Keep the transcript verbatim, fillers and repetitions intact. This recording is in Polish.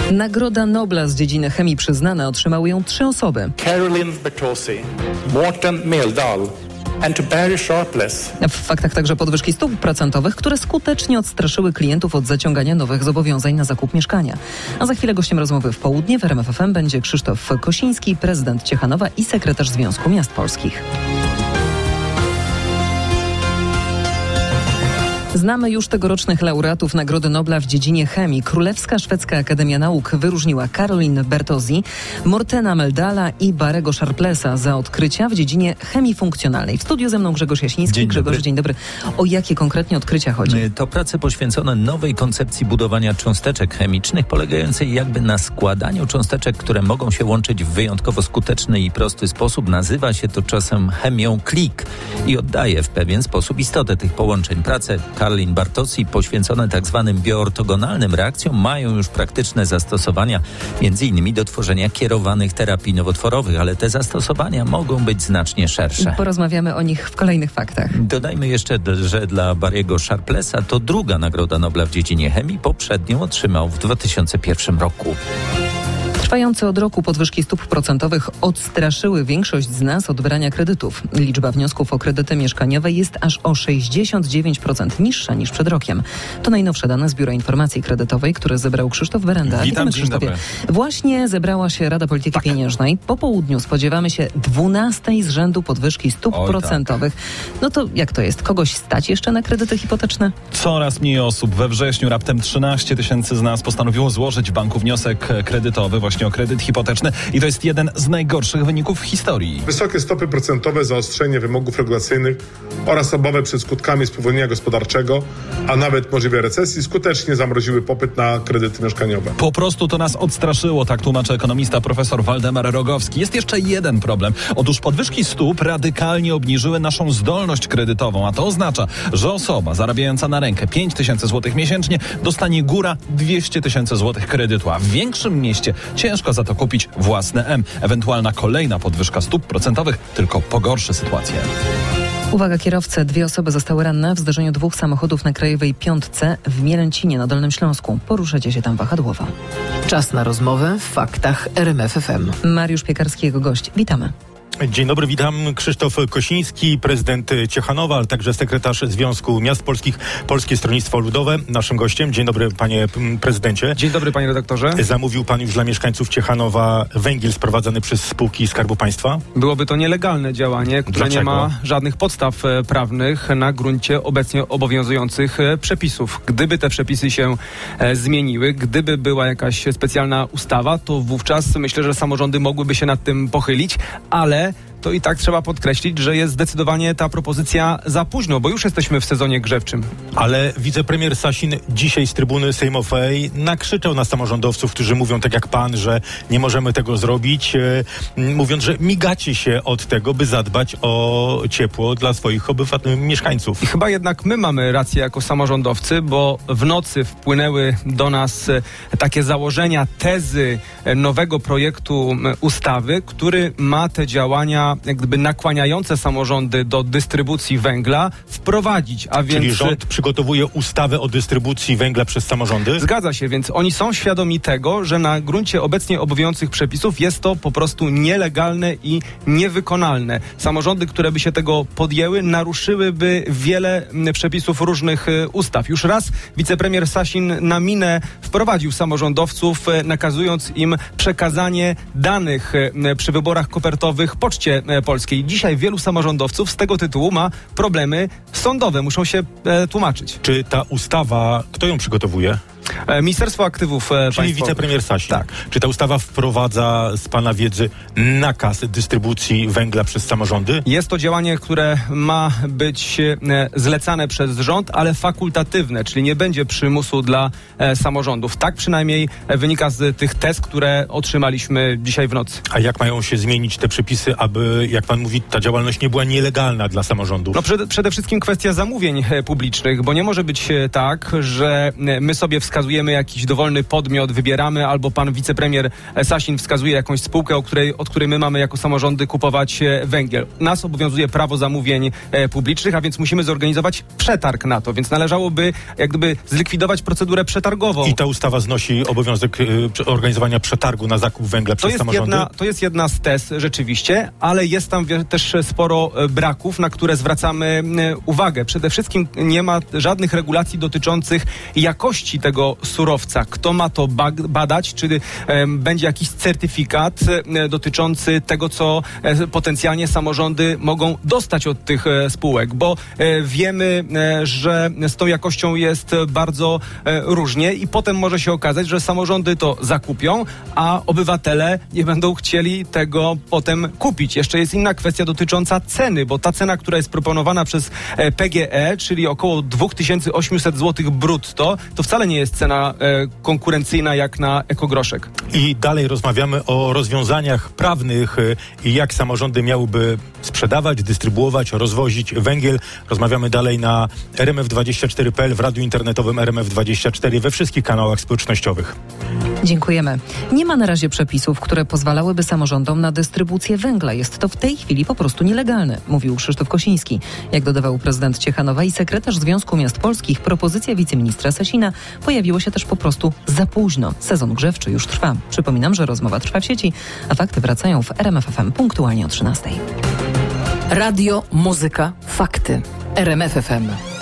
Nagroda Nobla z dziedziny chemii przyznana otrzymały ją trzy osoby. Caroline Bertozzi, Morten Meldal and Barry Sharpless. W faktach także podwyżki stóp procentowych, które skutecznie odstraszyły klientów od zaciągania nowych zobowiązań na zakup mieszkania. A za chwilę gościem rozmowy w południe w R M F F M będzie Krzysztof Kosiński, prezydent Ciechanowa i sekretarz Związku Miast Polskich. Znamy już tegorocznych laureatów Nagrody Nobla w dziedzinie chemii. Królewska Szwedzka Akademia Nauk wyróżniła Caroline Bertozzi, Mortena Meldala i Barry'ego Sharplessa za odkrycia w dziedzinie chemii funkcjonalnej. W studiu ze mną Grzegorz Jasiński. Dzień Grzegorz, dobry. dzień dobry. O jakie konkretnie odkrycia chodzi? To prace poświęcone nowej koncepcji budowania cząsteczek chemicznych, polegającej jakby na składaniu cząsteczek, które mogą się łączyć w wyjątkowo skuteczny i prosty sposób. Nazywa się to czasem chemią klik i oddaje w pewien sposób istotę tych połączeń. Prace Caroline Bertozzi poświęcone tak zwanym bioortogonalnym reakcjom mają już praktyczne zastosowania, między innymi do tworzenia kierowanych terapii nowotworowych, ale te zastosowania mogą być znacznie szersze. Porozmawiamy o nich w kolejnych faktach. Dodajmy jeszcze, że dla Barry'ego Sharplessa to druga Nagroda Nobla w dziedzinie chemii. Poprzednią otrzymał w dwa tysiące pierwszym roku. Trwające od roku podwyżki stóp procentowych odstraszyły większość z nas od brania kredytów. Liczba wniosków o kredyty mieszkaniowe jest aż o sześćdziesiąt dziewięć procent niższa niż przed rokiem. To najnowsze dane z Biura Informacji Kredytowej, które zebrał Krzysztof Berenda. Witam, dzień dobry. Właśnie zebrała się Rada Polityki tak. Pieniężnej. Po południu spodziewamy się dwunastej z rzędu podwyżki stóp Oj, procentowych. Tak. No to jak to jest? Kogoś stać jeszcze na kredyty hipoteczne? Coraz mniej osób. We wrześniu raptem trzynaście tysięcy z nas postanowiło złożyć w banku wniosek kredytowy właśnie o kredyt hipoteczny i to jest jeden z najgorszych wyników w historii. Wysokie stopy procentowe, zaostrzenie wymogów regulacyjnych oraz obawy przed skutkami spowolnienia gospodarczego, a nawet możliwej recesji skutecznie zamroziły popyt na kredyty mieszkaniowe. Po prostu to nas odstraszyło, tak tłumaczy ekonomista profesor Waldemar Rogowski. Jest jeszcze jeden problem. Otóż podwyżki stóp radykalnie obniżyły naszą zdolność kredytową, a to oznacza, że osoba zarabiająca na rękę pięć tysięcy złotych miesięcznie dostanie góra dwieście tysięcy złotych kredytu, a w większym mieście ciężko za to kupić własne M. Ewentualna kolejna podwyżka stóp procentowych tylko pogorszy sytuację. Uwaga kierowcy, dwie osoby zostały ranne w zdarzeniu dwóch samochodów na Krajowej Piątce w Mielęcinie na Dolnym Śląsku. Poruszycie się tam wahadłowo. Czas na rozmowę w faktach R M F F M. Mariusz Piekarski, jego gość. Witamy. Dzień dobry, witam. Krzysztof Kosiński, prezydent Ciechanowa, ale także sekretarz Związku Miast Polskich, Polskie Stronnictwo Ludowe, naszym gościem. Dzień dobry, panie prezydencie. Dzień dobry, panie redaktorze. Zamówił pan już dla mieszkańców Ciechanowa węgiel sprowadzany przez spółki Skarbu Państwa? Byłoby to nielegalne działanie, które Dlaczego? nie ma żadnych podstaw prawnych na gruncie obecnie obowiązujących przepisów. Gdyby te przepisy się zmieniły, gdyby była jakaś specjalna ustawa, to wówczas myślę, że samorządy mogłyby się nad tym pochylić, ale to i tak trzeba podkreślić, że jest zdecydowanie ta propozycja za późno, bo już jesteśmy w sezonie grzewczym. Ale wicepremier Sasin dzisiaj z trybuny sejmowej nakrzyczał na samorządowców, którzy mówią tak jak pan, że nie możemy tego zrobić, e, mówiąc, że migacie się od tego, by zadbać o ciepło dla swoich obywateli, mieszkańców. I chyba jednak my mamy rację jako samorządowcy, bo w nocy wpłynęły do nas takie założenia, tezy nowego projektu ustawy, który ma te działania jak gdyby nakłaniające samorządy do dystrybucji węgla wprowadzić, a więc... Czyli rząd przygotowuje ustawę o dystrybucji węgla przez samorządy? Zgadza się, więc oni są świadomi tego, że na gruncie obecnie obowiązujących przepisów jest to po prostu nielegalne i niewykonalne. Samorządy, które by się tego podjęły, naruszyłyby wiele przepisów różnych ustaw. Już raz wicepremier Sasin na minę wprowadził samorządowców, nakazując im przekazanie danych przy wyborach kopertowych Poczcie Polskiej. Dzisiaj wielu samorządowców z tego tytułu ma problemy sądowe. Muszą się e, tłumaczyć. Czy ta ustawa, kto ją przygotowuje? Ministerstwo Aktywów Czyli Państwowych. wicepremier Sasin. Tak. Czy ta ustawa wprowadza z pana wiedzy nakaz dystrybucji węgla przez samorządy? Jest to działanie, które ma być e, zlecane przez rząd, ale fakultatywne, czyli nie będzie przymusu dla e, samorządów. Tak przynajmniej e, wynika z tych tez, które otrzymaliśmy dzisiaj w nocy. A jak mają się zmienić te przepisy, aby, jak pan mówi, ta działalność nie była nielegalna dla samorządów? No przede, przede wszystkim kwestia zamówień e, publicznych, bo nie może być e, tak, że e, my sobie wskazujemy wskazujemy jakiś dowolny podmiot, wybieramy, albo pan wicepremier Sasin wskazuje jakąś spółkę, o której, od której my mamy jako samorządy kupować węgiel. Nas obowiązuje prawo zamówień publicznych, a więc musimy zorganizować przetarg na to, więc należałoby jak gdyby zlikwidować procedurę przetargową. I ta ustawa znosi obowiązek y, organizowania przetargu na zakup węgla przez to jest samorządy? Jedna, to jest jedna z tez rzeczywiście, ale jest tam wie, też sporo braków, na które zwracamy uwagę. Przede wszystkim nie ma żadnych regulacji dotyczących jakości tego surowca. Kto ma to badać? Czy e, będzie jakiś certyfikat e, dotyczący tego, co e, potencjalnie samorządy mogą dostać od tych e, spółek? Bo e, wiemy, e, że z tą jakością jest bardzo e, różnie i potem może się okazać, że samorządy to zakupią, a obywatele nie będą chcieli tego potem kupić. Jeszcze jest inna kwestia dotycząca ceny, bo ta cena, która jest proponowana przez e, P G E, czyli około dwa tysiące osiemset złotych brutto, to wcale nie jest cena e, konkurencyjna jak na ekogroszek. I dalej rozmawiamy o rozwiązaniach prawnych y, i jak samorządy miałyby sprzedawać, dystrybuować, rozwozić węgiel. Rozmawiamy dalej na R M F dwadzieścia cztery kropka p l, w radiu internetowym R M F dwadzieścia cztery, we wszystkich kanałach społecznościowych. Dziękujemy. Nie ma na razie przepisów, które pozwalałyby samorządom na dystrybucję węgla. Jest to w tej chwili po prostu nielegalne, mówił Krzysztof Kosiński. Jak dodawał prezydent Ciechanowa i sekretarz Związku Miast Polskich, propozycja wiceministra Sasina pojawiła się też po prostu za późno. Sezon grzewczy już trwa. Przypominam, że rozmowa trwa w sieci, a fakty wracają w R M F F M punktualnie o trzynastej. Radio, muzyka, fakty. R M F F M.